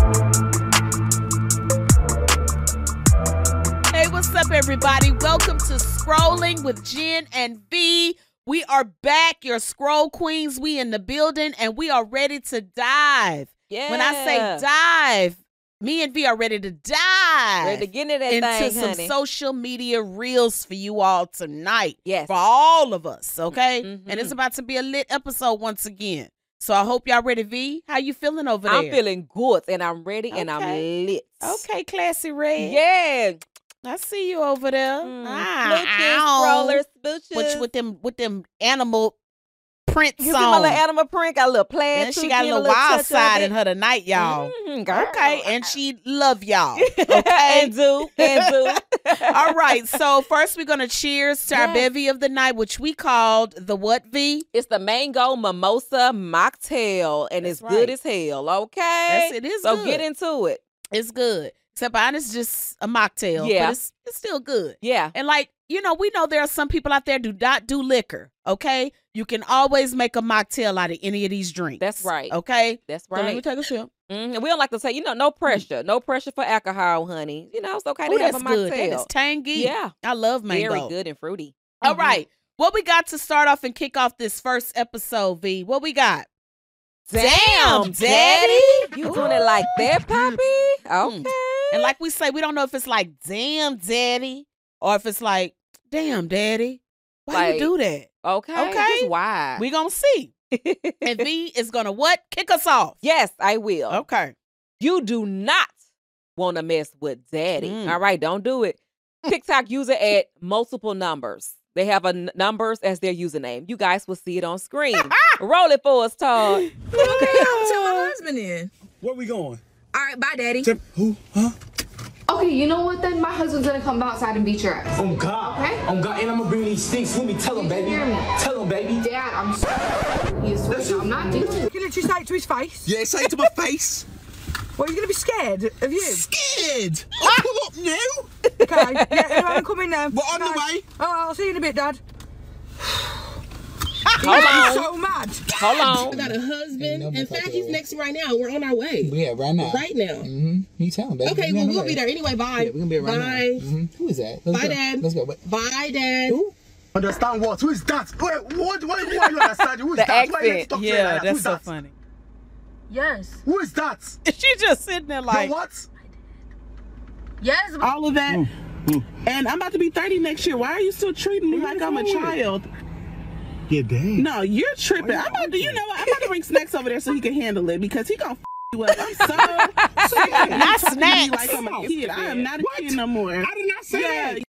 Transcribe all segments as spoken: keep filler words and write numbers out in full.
Hey, what's up, everybody? Welcome to Scrolling with Jen and V. We are back, your scroll queens. We in the building, and we are ready to dive. Yeah. When I say dive, me and V are ready to dive ready to get into that into thing, some honey. social media reels for you all tonight. Yes. For all of us, okay? Mm-hmm. And it's about to be a lit episode once again. So I hope y'all ready, V. How you feeling over there? I'm feeling good, and I'm ready, and I'm Okay. lit. Okay, Classy Red. Yeah. I see you over there. Mm. Ah, Smooches, ow. rollers, smooches. With, with them with them animal prints You see my on. little animal print? Got a little plaid. And she too, got a give little touch wild of side it. in her tonight, y'all. Mhm, girl. Okay, and she love y'all. Okay, and do, and do. all right. So first, we're gonna cheers to our Yes. bevy of the night, which we called the what, V? It's the mango mimosa mocktail, and That's it's good right. as hell. Okay, That's it. Is so good. get into it. It's good. Except mine is just a mocktail. Yeah. but it's it's still good. Yeah, And like, you know, we know there are some people out there do not do liquor, okay? You can always make a mocktail out of any of these drinks. That's right. Okay? that's So let me right. take a sip. Mm, and we don't like to say, you know, no pressure, no pressure for alcohol, honey. You know, it's okay Oh, to have that's a good. That mocktail. is tangy. Yeah, I love mango. very good and fruity. All Mhm. right. What we got to start off and kick off this first episode, V? What we got? Damn, Daddy. You doing it like that, Poppy? Mm. Okay. And like we say, we don't know if it's like, damn, daddy, or if it's like, damn, daddy. Why Like, you do that? Okay. Okay. Just why? We gonna see. And V is gonna what? Kick us off. Yes, I will. Okay. You do not want to mess with daddy. Mm. All right, don't do it. TikTok user at multiple numbers. They have a n- numbers as their username. You guys will see it on screen. Roll it for us, Todd. Okay, I'll tell my husband in. Where we going? All right, bye, Daddy. To who? Huh? Okay, you know what then? My husband's gonna come outside and beat your ass. On God. Okay. On God. And I'm gonna bring these stinks with me. Tell him, You can baby. hear me. Tell him, baby. Dad, I'm sorry. He's sweet. I'm not doing it. You can literally say it to his face. Yeah, say it to my face. Well, you're going to be scared of you. Scared. I'll pull up now. Okay, yeah, anyway, I'm coming now. We're on the Okay. way. Oh, I'll see you in a bit, Dad. Hold I'm on. so mad. Hold I on. got a husband. no In more fact, fucking he's way. next to me right now. We're on our way. Yeah, right now. Right now. Mm-hmm. You tell him, baby. Okay, We well, on the we'll way. be there. Anyway, bye. Yeah, we're gonna be right now. Bye. Mm-hmm. Who is that? Let's Bye, go. Dad. Let's go. Wait. Bye, Dad. Who? Understand what? Who is that? Wait, what? Why, why you understand? Who is The that? Why you accent. talk to me Yeah, like that? that's Who's so that? funny. Yes. Who is that? She just sitting there like, Yo, what? Yes. All of that. And I'm about to be thirty next year. Why are you still treating me like I'm a child? Yeah, dang. No, you're tripping. I'm about to, you know what? I'm about to bring Snacks over there so he can handle it because he gonna f you up. I'm so sick of you Not talking to me Snacks. like I'm a kid. I am not a kid no more. I did not say Yeah, that.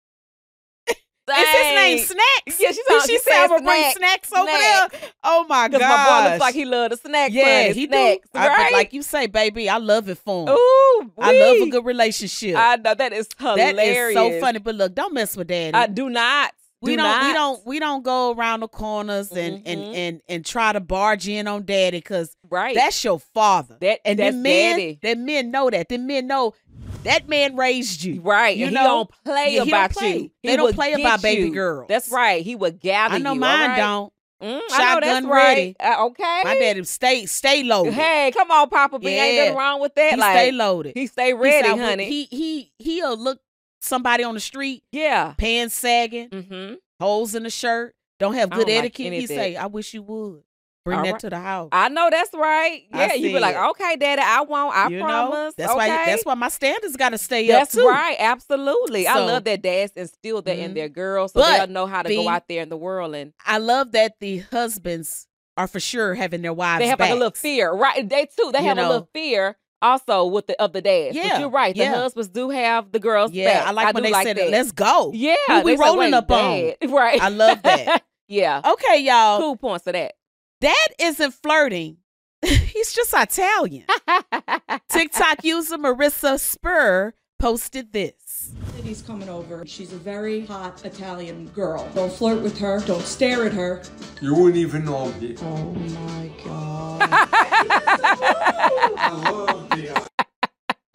is his name Dang. Snacks? Yeah, she Did thought- she she say said I'm gonna bring Snack. Snacks over Snack. there? Oh my god. Because my boy looks like he love the snack Yeah, money. he snacks, do. I- right? but like you say, baby, I love it for him. Ooh, I love a wee. good relationship. I know that is hilarious. that is so funny. But look, don't mess with daddy. I do not. we do don't not. we don't we don't go around the corners and and Mhm. and and try to barge in on daddy because Right. that's your father. That- and that's the men, daddy. the men know that. The men know that man raised you. Right. You and know? he don't play Yeah, he don't about play. you. They He don't would play get about baby you. girls. That's right. He would gather I know you. mine all right? don't. Mm, I know Shotgun that's ready. right. Uh, okay. My daddy stay stay loaded. Hey, come on, Papa B. Ain't Yeah. nothing wrong with that. he like, stay loaded. He stay He ready, said, honey. He he he'll look somebody on the street, yeah. pants sagging, Mm-hmm. holes in the shirt, don't have I good don't like etiquette. any He of that. say, I wish you would. Bring All that right. to the house. I know that's right. I Yeah, you see be like, it. okay, Daddy, I won't. I you promise. know? That's okay? why that's why my standards gotta stay That's up too. right. Absolutely. I So- love that dads instill that in Mhm. their girls so But, they'll know how to V, go out there in the world and I love that the husbands are for sure having their wives. they have like a little backs. fear, right? They too. They You have know? a little fear also with the of the dads. Yeah, But you're right. The yeah. husbands do have the girls. Yeah, back. I like when do they like said, that. let's go. Yeah, Who we they say, rolling "Wait, up on?" Dad." Right. I love that. yeah. Okay, y'all. Cool points for that. That isn't flirting. He's just Italian. TikTok user Marissa Spur posted this. Lady's coming over. She's a very hot Italian girl. Don't flirt with her. Don't stare at her. You wouldn't even know this. Oh my God. I love this.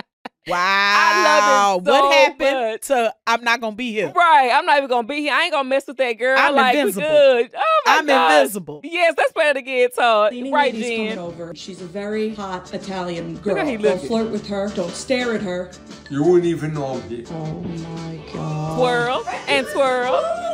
Wow. I love it so What happened much. to I'm not gonna be here? Right. I'm not even gonna be here. I ain't gonna mess with that girl. I'm like, we invincible. good. Oh my I'm gosh. invisible. Yes, let's play it again, Todd. Cleaning Right, lady's Jen. coming over. She's a very hot Italian Look girl. how he Don't looking. flirt with her. Don't stare at her. You wouldn't even know it. Oh my god. Twirl and twirl.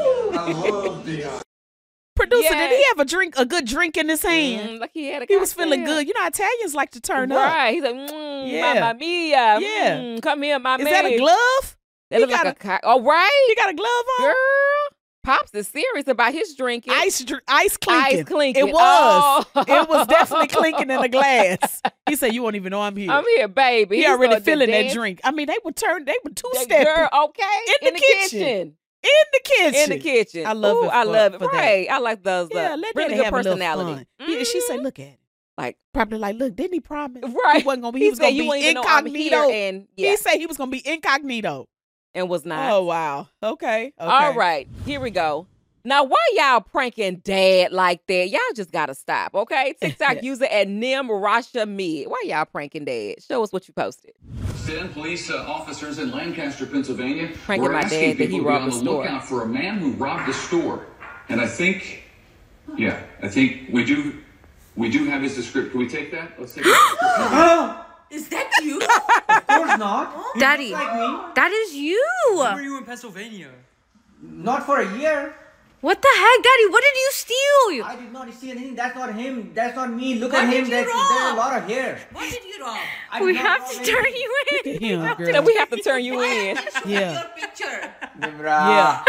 I love the Producer, did he Yes. have a drink, a good drink in his hand? Mm, like he had a He was feeling cocktail. good. You know, Italians like to turn up. Right. He's like, mm, Yeah. mamma mia. Yeah. Mm, come here, my Is man. that a glove? That He looks like got a cock. Oh, right. He got a glove on? Girl. Pops is serious about his drinking. Ice, dr- ice clinking. Ice clinking. It was. Oh. It was definitely clinking in the glass. He said, "You won't even know I'm here." I'm here, baby. he He's already started to feeling that dance. drink. I mean, they would turn. They would two That step girl, okay. In the kitchen. in the kitchen. In the kitchen. I love Ooh, it. I for- love it. for that. Right. I like those. Yeah, uh, let really Daddy good have a little personality. fun. Yeah, she said, Mhm. "Look at it." Like, Probably like, "Look, didn't he promise? right. He wasn't gonna be. He He was said gonna you be wouldn't even know I'm incognito." here, and yeah, He said he was gonna be incognito. and was not. Oh wow. Okay. okay. All right, here we go. Now, why y'all pranking dad like that? Y'all just gotta stop, okay? TikTok user at Nim Rasha Mid. Why y'all pranking dad? Show us what you posted. Then police uh, officers in Lancaster, Pennsylvania, Pranking were my asking dad that he people to be robbed on the the store. lookout for a man who robbed a store. And I think, yeah, I think we do, we do have his description. Can we take that? Let's take that. Is that you? Of course not. He Daddy, looks like me. that is you. Where were you in Pennsylvania? Not for a year. What the heck, Daddy? What did you steal? I did not see anything. That's not him. That's not me. Look What at did him. you There's, rob? there's a lot of hair. What did you rob? I did We not have rob to anything. turn you in. Look at him, Then girl. we have to turn you in. Yeah. Your picture. Nimra.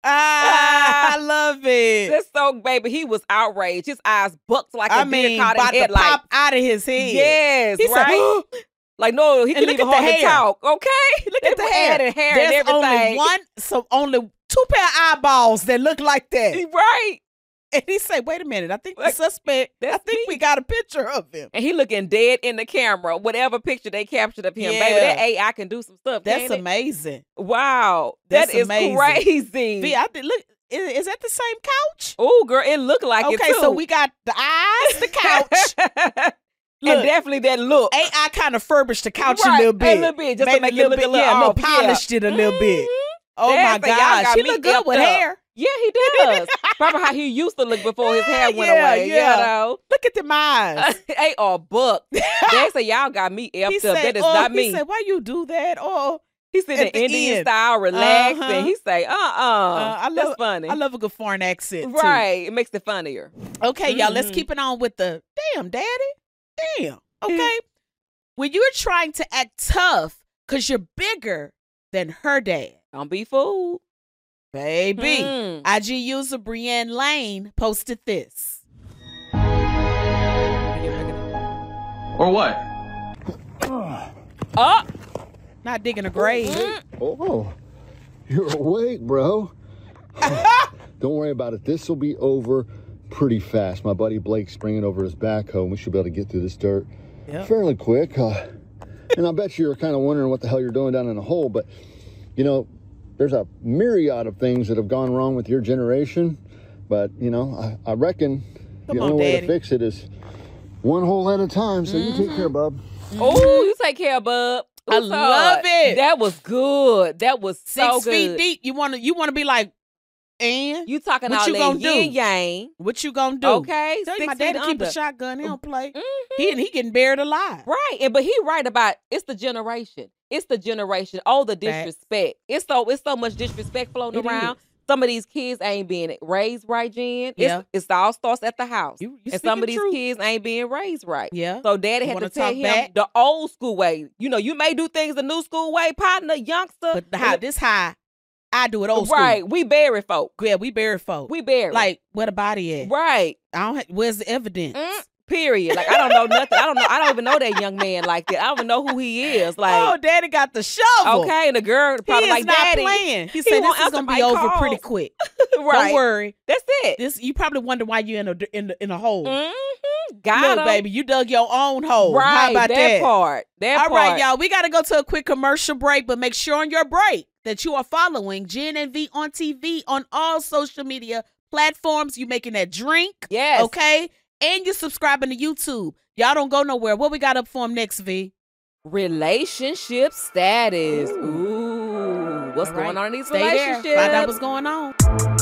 Ah, I love it. That's so, baby. He was outraged. His eyes bucked like I a mean, deer caught in about to headlights. pop out of his head. Yes, He said, right? Like, no, he And couldn't look even at the hardly hair. talk. Okay, Look at the They hair. added hair There's and everything. only one, so only two pair of eyeballs that look like that. Right. And he said, "Wait a minute, I think Like, the suspect. I that's think me. we got a picture of him." And he looking dead in the camera. Whatever picture they captured of him, Yeah. baby, that A I can do some stuff. That's can't it? amazing. Wow, That's that is amazing. crazy. V, I think, look, is, is that the same couch? Oh, girl, it looked like it Okay, too. so we got the eyes, the couch. and Look, definitely that look. A I kind of furbished the couch Right, a little bit, a little bit, just to Made make a it little look a bit, little yeah, a little off, yeah. polished it a little bit. Oh That's my like, y'all gosh, got she me look good effed with up. hair. Yeah, he does. Probably how he used to look before his hair went Yeah, away. yeah. You know, Look at them eyes. they are booked. They say y'all got me effed He up. said, That is oh, not he me. said, "Why you do that?" Oh, He's in at the the Indian end. style, relaxed, Uh-huh. and he say, "Uh, uh, Uh, I that's love, funny." I love a good foreign accent, too. Right, it makes it funnier. Okay, y'all, let's Mhm. keep it on with the damn daddy. Damn. Okay. When you're trying to act tough because you're bigger than her dad, Don't be fooled, baby. Mm. I G user Brienne Lane posted this. Or what? Oh, Not digging a grave. Oh, you're awake, bro. Don't worry about it. This will be over pretty fast. My buddy Blake's bringing over his backhoe, and we should be able to get through this dirt Yep. fairly quick. Uh, and I bet you're kind of wondering what the hell you're doing down in the hole, but, you know, there's a myriad of things that have gone wrong with your generation, but, you know, I, I reckon Come the on, only way Daddy. to fix it is one hole at a time, so you take care, bub. oh, you take care, bub. I Ooh, love Todd. it. That was good. That was so Six good. feet deep. You want to you want to be like, and You talking What all you that gonna do? yin yang? what you gonna do? Okay, Tell you six my daddy feet keep a under. shotgun. He don't play. Mhm. He and he getting buried alive. Right, and but he right about it's the generation. It's the generation. Oh, the disrespect. It's so it's so much disrespect floating It around. is. Some of these kids ain't being raised right, Jen. Yeah. It's, it's all starts at the house. You, you and some of speaking these truth. kids ain't being raised right. Yeah. So daddy You had to wanna tell talk him back? the old school way. You know, you may do things the new school way, partner, youngster. But how this high, I do it old school. Right, we bury folk. Yeah, we bury folk. We bury. Like where the body at? right. I don't. Ha- where's the evidence? Mm, period. Like I don't know nothing. I don't know. I don't even know that young man like that. I don't even know who he is. Like oh, daddy got the shovel. okay, and the girl He probably is like not daddy. playing. He He said won't this is answer gonna my be over pretty calls. quick. right. Don't worry. That's it. This you probably wonder why you in a in the, in a hole. Mm-hmm. Got Look, him. baby, you dug your own hole. Right. How about that, that? part? That All part. right, y'all. We got to go to a quick commercial break, but make sure on your break that you are following Jen and V on T V on all social media platforms. You making that drink, Yes. okay? And you're subscribing to YouTube. Y'all don't go nowhere. What we got up for them next, V? relationship status. Ooh, what's All going right. on in these Stay there. relationships? Find out what's going on.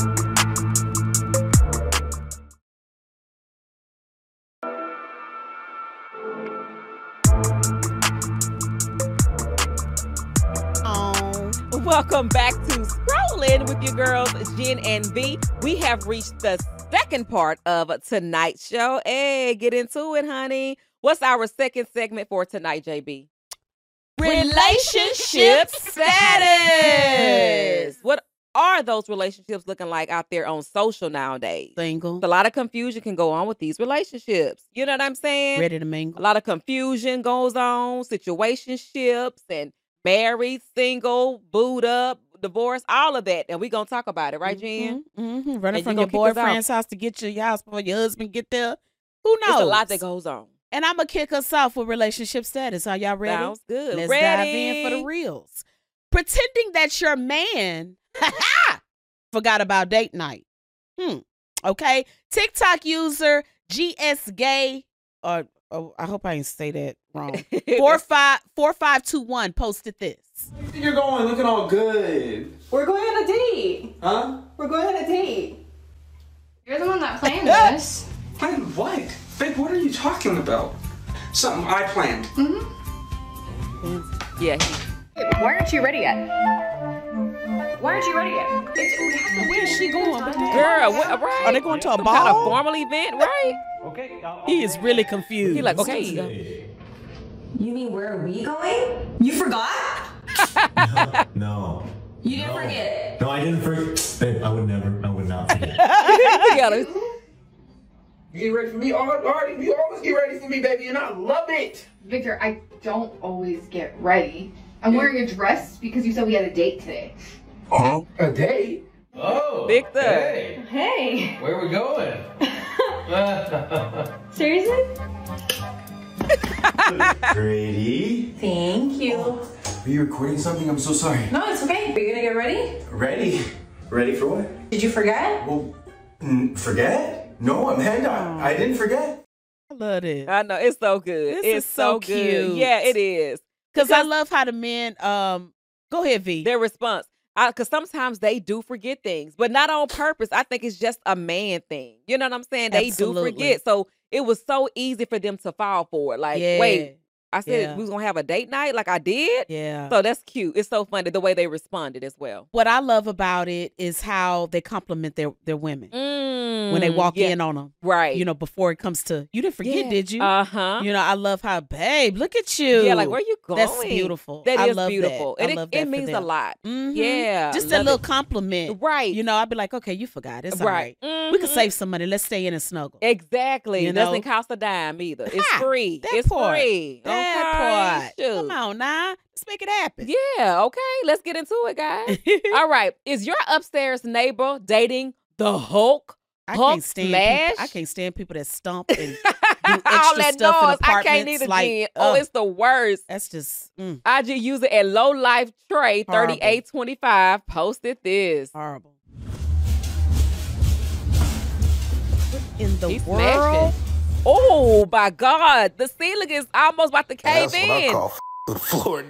Welcome back to Scrolling with your girls, Jen and V. We have reached the second part of tonight's show. Hey, get into it, honey. What's our second segment for tonight, J B? Relationship status. What are those relationships looking like out there on social nowadays? Single. A lot of confusion can go on with these relationships. You know what I'm saying? Ready to mingle. A lot of confusion goes on, situationships and married, single, booed up, divorced, all of that. And we're going to talk about it, right, Jen? Mm-hmm, mm-hmm. Running And from you your gonna kick us boyfriend's house to get to your house before your husband get there. Who knows? There's a lot that goes on. And I'm going to kick us off with relationship status. Are y'all ready? Sounds good. Let's Ready. dive in for the reels. Pretending that your man forgot about date night. Hmm. Okay. TikTok user G S Gay, or oh, I hope I didn't say that wrong. four five four five two one posted this. Where you think you're going? Looking all good. We're going on a date. Huh? We're going on a date. You're the one that planned this. Planned what? Babe, what are you talking about? Something I planned. Mm-hmm. Yeah. Why aren't you ready yet? Why aren't you ready yet? Where is she going? Girl, what, right? Are they going to a Some ball? kind of formal event, right? Okay. I'll, He is really confused. He like, okay. You mean where are we going? You forgot? No. You didn't no. forget. No, I didn't forget. Babe, I would never, I would not forget. Together. You get ready for me? All right, you always get ready for me, baby, and I love it. Victor, I don't always get ready. I'm wearing a dress because you said we had a date today. Huh? A date? Oh. Victor. Hey. Hey. Where are we going? Seriously? Grady? Thank you. Are you recording something? I'm so sorry. No, it's okay. Are you gonna get ready? Ready? Ready for what? Did you forget? Well, mm, forget? No, Amanda, I, I didn't forget. I love this. I know. It's so good. This it's is so so good. cute. Yeah, it is. Because I love how the men, um, go ahead, V. Their response. Because sometimes they do forget things, but not on purpose. I think it's just a man thing. You know what I'm saying? They Absolutely. do forget. So it was so easy for them to fall for it. Like, Yeah. wait, I said Yeah. we was going to have a date night like I did? Yeah. So that's cute. It's so funny the way they responded as well. What I love about it is how they compliment their, their women Mm, when they walk yeah. in on them. Right. You know, before it comes to, you didn't forget, Yeah. did you? Uh-huh. You know, I love how, babe, look at you. Yeah, like, where you going? That's beautiful. That I is love beautiful. That. And I it, love it that for means a them. lot. Mhm. Yeah. Just a love little it. compliment. Right. You know, I'd be like, okay, you forgot. It's all Right. right. We could Mhm. save some money. Let's stay in and snuggle. Exactly. You It doesn't know? cost a dime either. It's Ha! free. That it's part. free. That okay? part. Shoot. Come on now. Let's make it happen. Yeah, okay. Let's get into it, guys. All right. Is your upstairs neighbor dating the Hulk? I Hulk can't stand smash? people. I can't stand people that stomp and do All extra that stuff in noise. I apartments. can't either, like, Jen. Oh, ugh, it's the worst. that's just mm, I just use it at Low Life Trey Horrible. thirty-eight twenty-five. Posted this. horrible. What in the He's world? smashing. Oh my God. The ceiling is almost about to cave That's in. what I call the floor.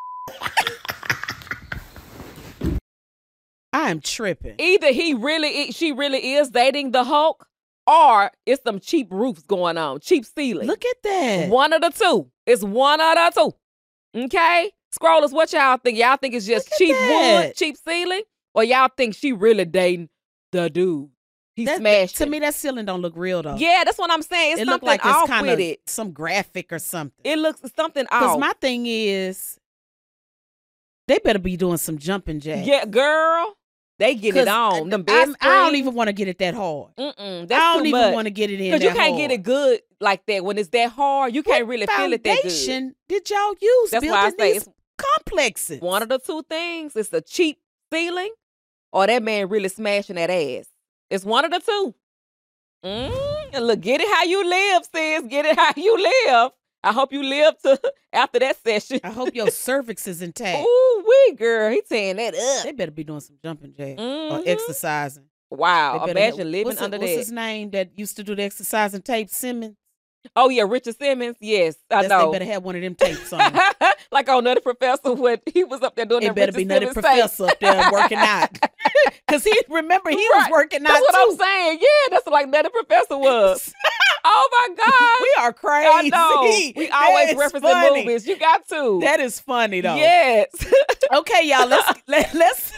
I'm tripping. Either he really, she really is dating the Hulk, or it's some cheap roofs going on, cheap ceiling. Look at that. One of the two. It's one of the two. Okay? Scrollers, what y'all think? Y'all think it's just Look at cheap that. wood, cheap ceiling? Or y'all think she really dating the dude? He That- smashed To it. me, that ceiling don't look real though. Yeah, that's what I'm saying. It's it something looked like off it's kind with of it. some graphic or something. It looks something Because off. my thing is, they better be doing some jumping jacks. Yeah, girl. They get it 'Cause on. Them I, bed I don't springs. even want to get it that hard. Mm-mm, that's I don't too even much. want to get it in Because you that can't hard. get it good like that. When it's that hard, you can't really feel it that good. Foundation did y'all use That's why I building say these it's complexes? one of the two things. It's a cheap ceiling or that man really smashing that ass. It's one of the two. Mm, and look, get it how you live, sis. Get it how you live. I hope you live to after that session. I hope your cervix is intact. Ooh, wee, girl. He tearing that up. They better be doing some jumping jacks or Mhm. exercising. Wow. They better Imagine have- living what's it- under what's that. his name that used to do the exercising tape? Simmons. Oh yeah, Richard Simmons. Yes, I That's know. They better have one of them tapes on. Like on Nutty Professor when he was up there doing It that better Richard be Nutty Simmons Professor tape. up there working out. Because he, remember, he was Right. working out That's what too. I'm saying. Yeah, that's like Nutty Professor was. Oh my God. We are crazy. I know. We That always is referencing funny. movies. You got to. That is funny though. Yes. Okay, y'all. Let's let, let's.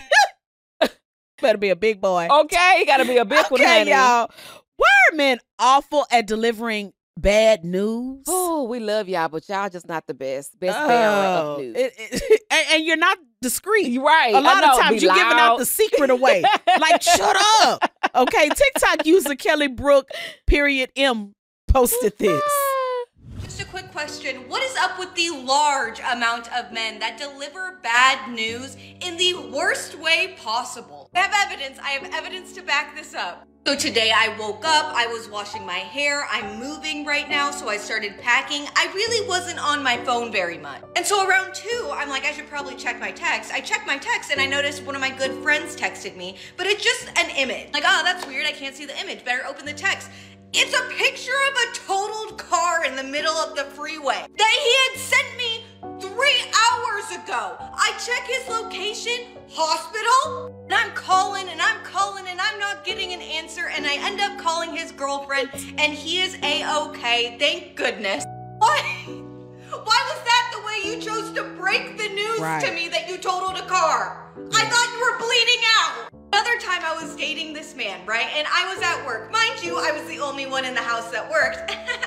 Better be a big boy. Okay, you got to be a big one, Okay, honey. y'all. Why are men awful at delivering bad news? Oh, we love y'all, but y'all just not the best. Best bearer Oh, of news. it- it- and, and you're not discreet. You're right. A lot I know, of times be you're giving out loud. the secret away. Like, shut up. Okay, TikTok user Kelly Brook, period M, posted this. Just a quick question. What is up with the large amount of men that deliver bad news in the worst way possible? I have evidence. I have evidence to back this up. So today I woke up, I was washing my hair, I'm moving right now, so I started packing. I really wasn't on my phone very much. And so around two, I'm like, I should probably check my text. I checked my text and I noticed one of my good friends texted me, but it's just an image. Like, oh, that's weird, I can't see the image. Better open the text. It's a picture of a totaled car in the middle of the freeway that he had sent me three hours ago. I check his location, hospital, and I'm calling and I'm calling and I'm not getting an answer, and I end up calling his girlfriend and he is A-okay, thank goodness. Why? Why was that the way you chose to break the news Right. to me that you totaled a car? I thought you were bleeding out. Another time I was dating this man, right? And I was at work. Mind you, I was the only one in the house that worked.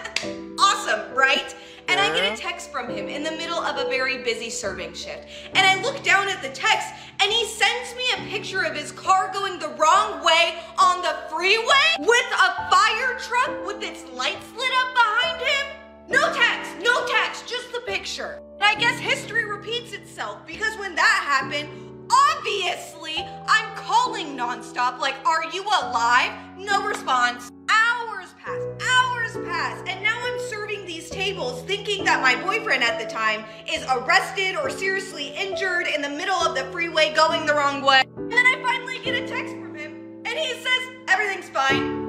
Awesome, right? And I get a text from him in the middle of a very busy serving shift. And I look down at the text and he sends me a picture of his car going the wrong way on the freeway with a fire truck with its lights lit up behind him. No text, no text, just the picture. And I guess history repeats itself because when that happened, obviously, I'm calling nonstop, like, are you alive? No response. Hours pass, hours pass, and now I'm serving these tables thinking that my boyfriend at the time is arrested or seriously injured in the middle of the freeway going the wrong way. And then I finally get a text from him, and he says, everything's fine.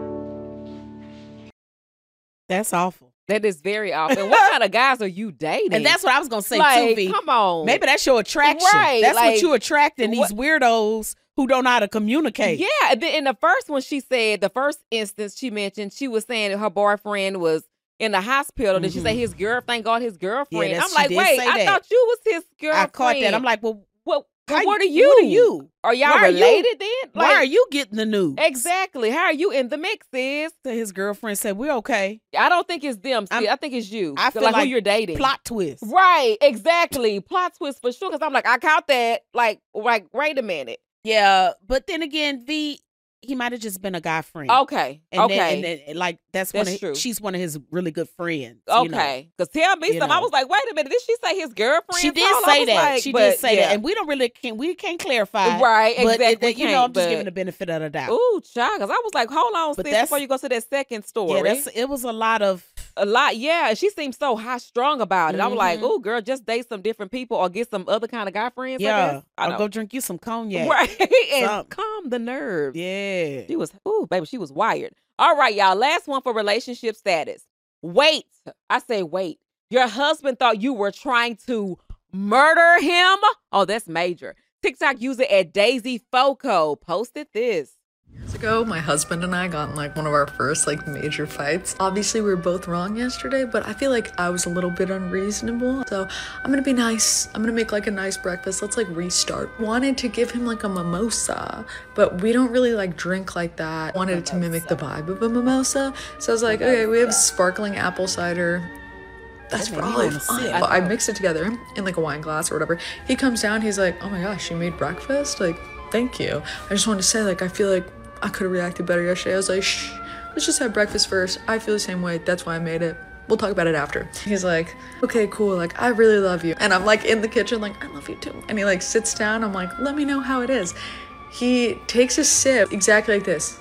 That's awful. That is very awful. What kind of guys are you dating? And that's what I was going to say, like, too, V. come on. Maybe that's your attraction. Right, That's like, what you attracting, these what- weirdos who don't know how to communicate. Yeah, and then in the first one, she said, the first instance she mentioned, she was saying that her boyfriend was in the hospital. Did she say his girlfriend? Thank God his girlfriend. Yeah, I'm that's- like, she did wait, say I that. thought you was his girlfriend. I caught that. I'm like, well, well, how what are you- you? what are you? Are y'all Why are you- related then? Why are you getting the news? Exactly. How are you in the mix, sis? So his girlfriend said, we're okay. I don't think it's them. I'm- sis. I think it's you. I So, feel like, like who you're dating. Plot twist. Right, exactly. Plot twist for sure. Because I'm like, I caught that. Like, like, wait a minute. Yeah, but then again, V, he might have just been a guy friend. Okay, And okay. Then, and then, like, that's, one That's of true. his, she's one of his really good friends. you know. Okay, because tell me You something. I know. was like, wait a minute, did she say his girlfriend? She did Paul? I say was that. like, she but, did say yeah. that, and we don't really can we can't clarify, Right, But it- exactly, that, you know, I'm just can't, giving but- the benefit of the doubt. Ooh, child, because I was like, hold on, But sis, that's- before you go to that second story. Yeah, that's it was a lot of a lot, yeah. She seemed so high strung about it. I was like, Mhm. ooh, girl, just date some different people or get some other kind of guy friends. I yeah. guess. I I'll know. go drink you some cognac. Right, and Something. calm the nerves. Yeah. She was, ooh, baby, she was wired. All right, y'all. Last one for relationship status. Wait. I say wait. Your husband thought you were trying to murder him? Oh, that's major. TikTok user at Daisy Foco posted this. Years ago, my husband and I got in like one of our first like major fights. Obviously, we were both wrong yesterday, but I feel like I was a little bit unreasonable. So I'm gonna be nice. I'm gonna make like a nice breakfast. Let's like restart. Wanted to give him like a mimosa, but we don't really like drink like that. Wanted it to mimic the vibe of a mimosa. So I was like, okay, we have sparkling apple cider. That's That made me probably wanna fine. sip. But I mixed it together in like a wine glass or whatever. He comes down, he's like, oh my gosh, you made breakfast? Like, thank you. I just wanted to say, like, I feel like I could have reacted better yesterday. I was like, shh, let's just have breakfast first. I feel the same way. That's why I made it. We'll talk about it after. He's like, okay, cool. Like, I really love you. And I'm like in the kitchen, like, I love you too. And he like sits down. I'm like, let me know how it is. He takes a sip exactly like this.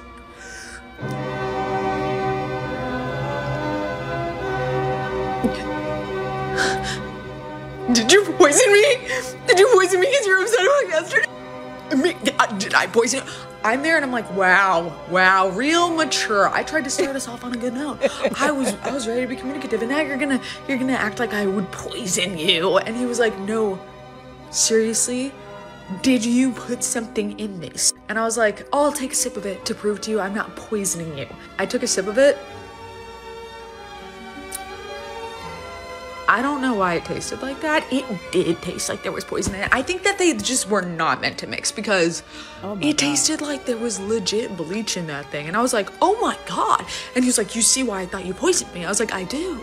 Did you poison me? Did you poison me because you were upset about yesterday? Me, uh, did I poison you? I'm there and I'm like, wow, wow, real mature. I tried to start us off on a good note. I was I was ready to be communicative, and now you're gonna you're gonna act like I would poison you. And he was like, no, seriously? Did you put something in this? And I was like, oh, I'll take a sip of it to prove to you I'm not poisoning you. I took a sip of it. I don't know why it tasted like that. It did taste like there was poison in it. I think that they just were not meant to mix because Oh my it God. tasted like there was legit bleach in that thing. And I was like, oh my God. And he was like, you see why I thought you poisoned me? I was like, I do.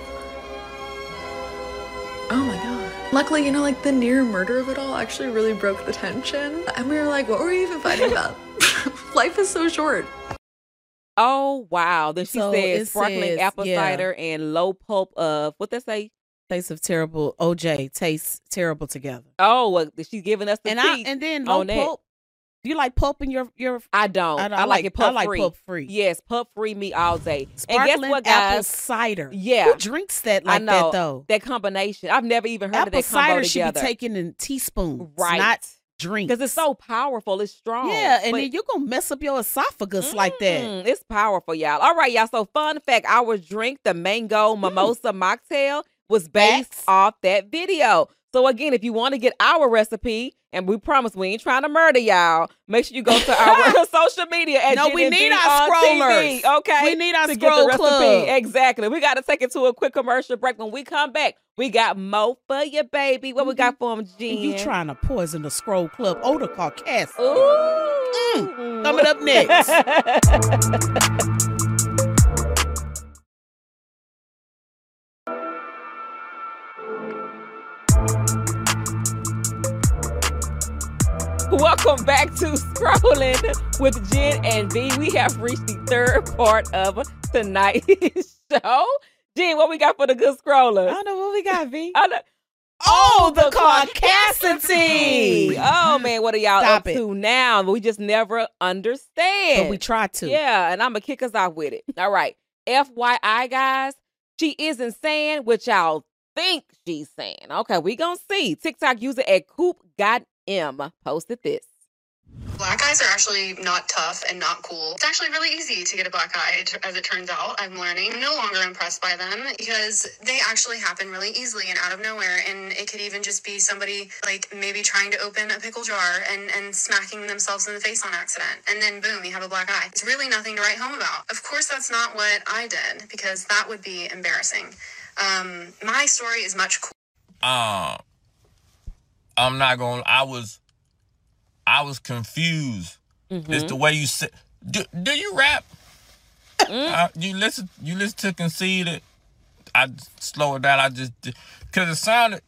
Oh my God. Luckily, you know, like the near murder of it all actually really broke the tension. And we were like, what were we even fighting about? Life is so short. Oh, wow. Then she So said it sparkling says, apple yeah. cider and low pulp of, what they say? Taste of terrible. O J tastes terrible together. Oh, well, she's giving us the And I tea and then low on that. pulp. Do you like pulp in your your? I don't. I I, don't- I like, like- it pulp I like free. pulp free. Yes, pulp free me all day. and Sparkling guess what, apple guys? cider. Yeah. Who drinks that like I know that though? that combination. I've never even heard Apple of that combo cider should together. be taken in teaspoons, Right. not drinks. Because it's so powerful. It's strong. Yeah, and But- then you're gonna mess up your esophagus like that. Mm, it's powerful, y'all. All right, y'all. So, fun fact: our drink, the mango mimosa mocktail, was based Facts. off that video. So, again, if you want to get our recipe, and we promise we ain't trying to murder y'all, make sure you go to our social media at No, we Jen and need B our on T V, scrollers. okay? We need our to get the scroll recipe. club. Exactly. We got to take it to a quick commercial break. When we come back, we got more for you, baby. What we got for them, Jen? And you trying to poison the scroll club odor carcass. Ooh. Mm, coming up next. Welcome back to Scrolling with Jen and V. We have reached the third part of tonight's show. Jen, what we got for the good scrollers? I don't know what we got, V. I know. Oh, the caucasity. Oh, man, what are y'all Stop up it. to now? We just never understand. But we try to. Yeah, and I'm going to kick us off with it. All right. F Y I, guys, she isn't saying what y'all think she's saying. Okay, we going to see. TikTok user at Coop got M posted this. Black eyes are actually not tough and not cool. It's actually really easy to get a black eye, it- as it turns out. I'm learning. I'm no longer impressed by them because they actually happen really easily and out of nowhere. And it could even just be somebody like maybe trying to open a pickle jar and, and smacking themselves in the face on accident. And then boom, you have a black eye. It's really nothing to write home about. Of course, that's not what I did because that would be embarrassing. Um, my story is much cooler. Um, I'm not gonna. I was, I was confused. Mm-hmm. It's the way you said. Do, do you rap? Mm. Uh, you listen. You listen to Conceited. I slow it down. I just because it sounded.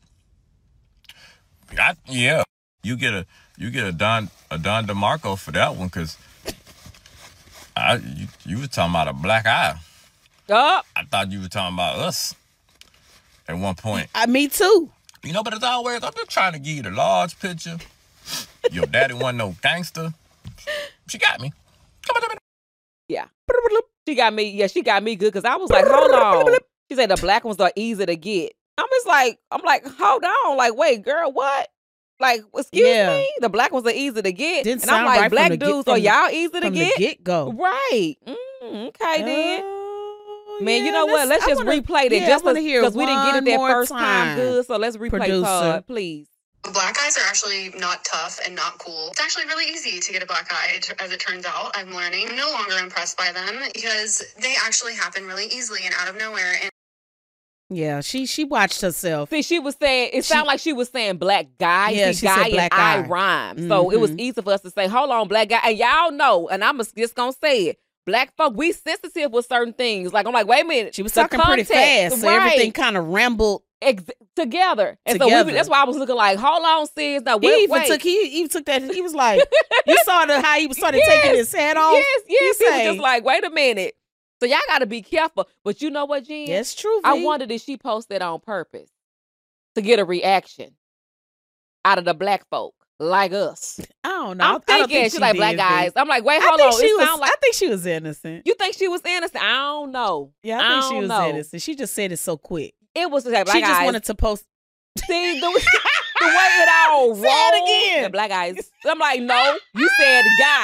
I yeah. You get a you get a Don a Don DeMarco for that one because I you, you were talking about a black eye. Oh. I thought you were talking about us at one point. I, me too. You know, but it's always, I'm just trying to give you the large picture. Your daddy wasn't no gangster. She got me. Yeah. She got me. Yeah, she got me good because I was like, hold on. She said the black ones are easy to get. I'm just like, I'm like, hold on. Like, wait, girl, what? Like, excuse Yeah. me? The black ones are easy to get. Didn't and I'm sound like, right from black the get- dudes, from are the- y'all easy to from the get? get-go. Right. Mm, okay, then. Oh, Man, yeah, you know what? Let's I just wanna- replay that yeah, I just wanna hear because we didn't get it one that more first time. time. good. So let's replay Producer. Todd, please. Black eyes are actually not tough and not cool. It's actually really easy to get a black eye, it- as it turns out. I'm learning. I'm no longer impressed by them because they actually happen really easily and out of nowhere. And Yeah, she she watched herself. See, she was saying, it She- sounded like she was saying black guy. Yeah, See, she guy said black and I eye. rhyme. So it was Mhm. easy for us to say, hold on, black guy. And y'all know, and I'm just going to say it. Black folk, we sensitive with certain things. Like, I'm like, wait a minute. She was the talking pretty context, fast, so right, everything kind of rambled. ex- together. And so Together. we, that's why I was looking like, hold on, sis. Now, He wait, even wait. took he even took that. He was like, you saw the how he was started Yes, taking his hat off. Yes, yes. He, was say- just like, wait a minute. So y'all got to be careful. But you know what, Jen? That's true. I V. wondered if she posted on purpose to get a reaction out of the black folk like us. I don't know. I'm I don't thinking think she's she like did, black V. guys. I'm like, wait, I hold think on. she It was. sound like I think she was innocent. you think she was innocent. I don't know. Yeah, I think she don't was know. innocent. She just said it so quick. It was like black She just guys. wanted to post. See the, the way it all Say rolled. it again. The black guys. I'm like, no, you said guy.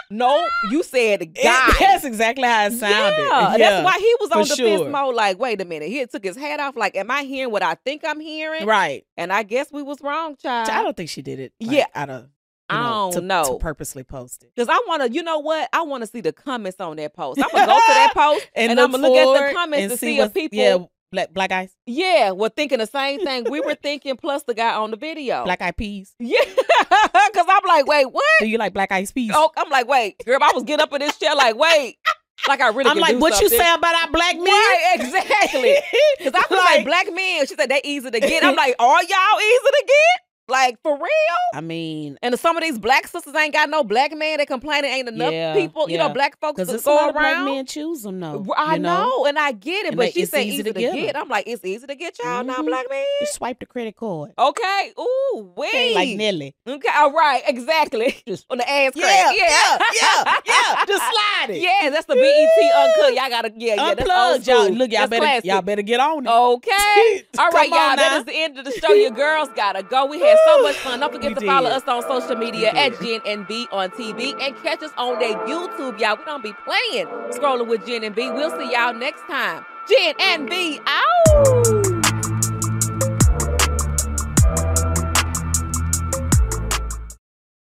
No, you said guy. It, that's exactly how it sounded. Yeah, Yeah, that's why he was on for defense sure. mode. Like, wait a minute. He took his hat off. Like, am I hearing what I think I'm hearing? Right. And I guess we was wrong, child. I don't think she did it. Like, Yeah. out of. I You know, don't to, know. to purposely post it. Because I want to, you know what? I want to see the comments on that post. I'm going to go to that post and, And I'm look going to look at forward the comments and to see see if what- people. yeah, black black eyes, Yeah, were thinking the same thing we were thinking, plus the guy on the video. black eyed peas. Yeah, because I'm like, wait, what? Do you like black eyed peas? Oh, I'm like, wait, girl, I was getting up in this chair, like, wait, like I really. I'm can like, do what something. you say about our black men? Right, exactly. Because I feel like, Like- black men. She said they easy to get. I'm like, are y'all easy to get? Like, for real? I mean, And some of these black sisters ain't got no black man. They complaining ain't enough Yeah, people, you know, yeah. black folks because to it's a go lot of around. black men choose them though. I you know? and I get it, And but they- she it's said easy easy to to get get. 'em. I'm like, it's easy to get y'all now, Mhm. black man. Just swipe the credit card. Okay. Ooh, wait. Okay, like Nelly. Okay, all right, exactly. On the ass Yeah, crack. yeah, yeah, yeah. Just slide it. Yeah, that's the B E T uncut. Y'all gotta, yeah, yeah, that's old Unplugged, y'all. school. Look, y'all That's better, classic. y'all better get on it. Okay. All right, Come on y'all. That now. is the end of the show. Your girls gotta go. We had so much fun. Don't forget We to follow did. us on social media We at did. Jen and B on T V and catch us on their YouTube, y'all. We don't be playing scrolling with Jen and B. We'll see y'all next time. Jen and B out.